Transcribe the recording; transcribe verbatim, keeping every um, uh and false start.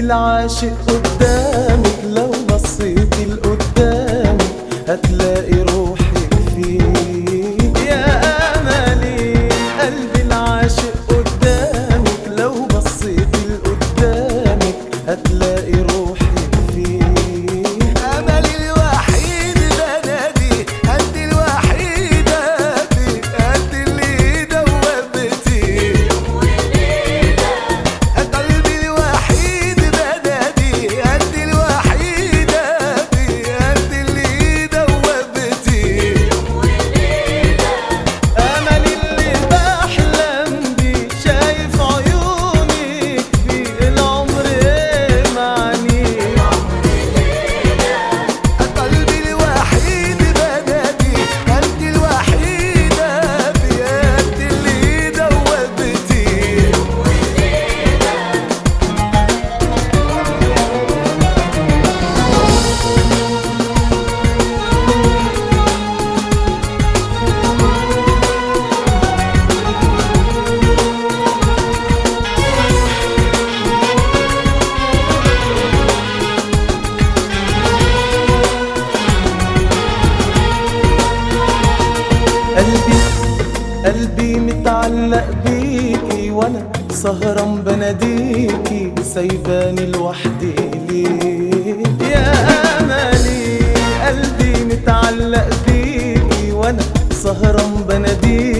العاشق قدامك، لو بصيتي لقدامك هتلاقي روحك فيه يا املي. قلبي العاشق قدامك، لو بصيتي لقدامك هتلاقي روحك فيه. املي الوحيد بنادي انت الوحيده بك، انت اللي دوبتي يوم وليله. قلبي الوحيد بنادي انت الوحيده بك، انت اللي دوبتي يوم وليله. املي اللي بحلم بيه شايف عيونك فيه، العمر ايه معنيه. قلبي الوحيد بنادي انت الوحيده بك، انت اللي دوبتي يوم وليله. قلبي قلبي متعلق بيكي، وانا سهران بناديكي سايباني لوحدي ليه يا املي. قلبي متعلق بيكي وانا سهران بناديكي